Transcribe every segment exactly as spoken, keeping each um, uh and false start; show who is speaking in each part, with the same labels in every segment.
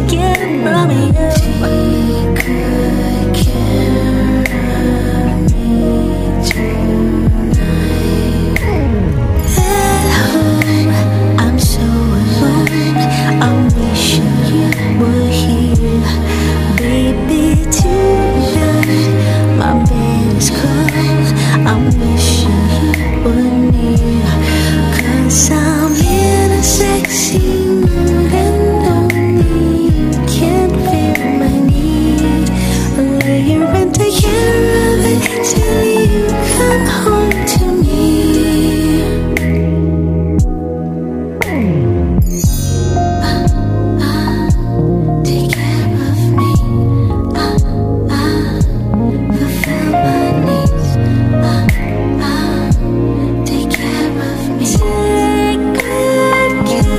Speaker 1: care from you.
Speaker 2: Take good care of me tonight.
Speaker 1: At home, I'm so alone. I'm wishing you were here, baby. Tonight, my bed is cold. I'm wishing you were near, 'cause I'm in a sexy mood and only you can feel my need. I'll lay here and take care of it till you come home to me.
Speaker 2: Take care of me. Ah, ah, fulfill my needs. Ah, ah, take care of me.
Speaker 1: Take good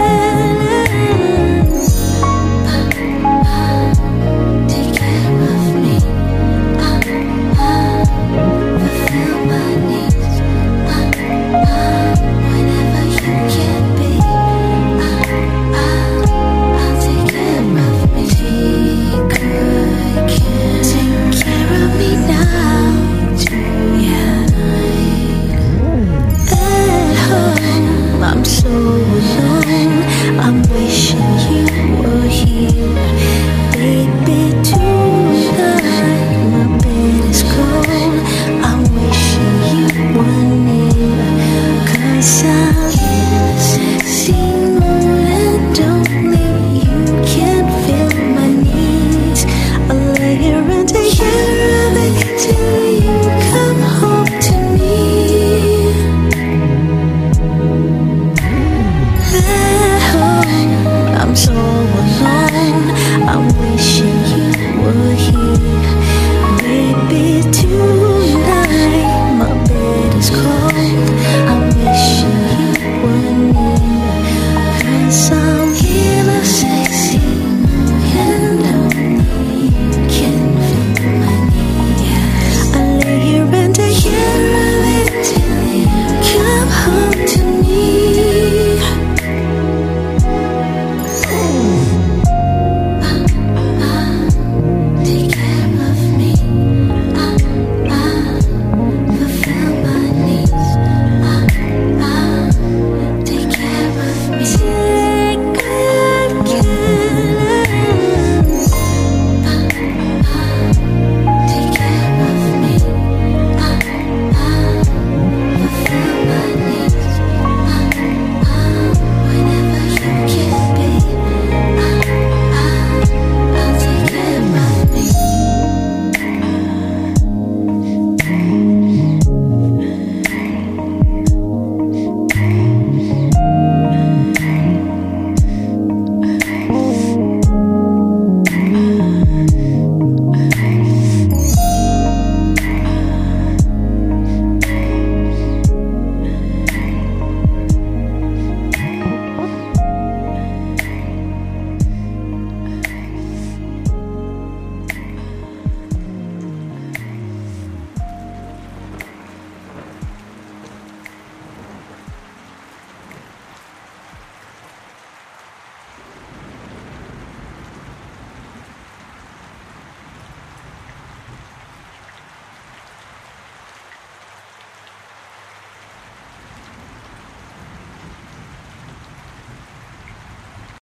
Speaker 1: care.
Speaker 2: Ah, ah, take care of me. Ah, ah, fulfill my needs. Ah, ah, whenever you can be. Ah, ah, I'll take care of me. Take good care.
Speaker 1: Take care of me now. Yeah. At home, I'm so alone. I'm wishing you were here, baby. Tonight, my bed is cold. I'm wishing you were near, 'cause I'm in a sexy mood and only you can feel my needs. I'll lay here and take care of it till you come home to me. At home, I'm so alone. I'm wishing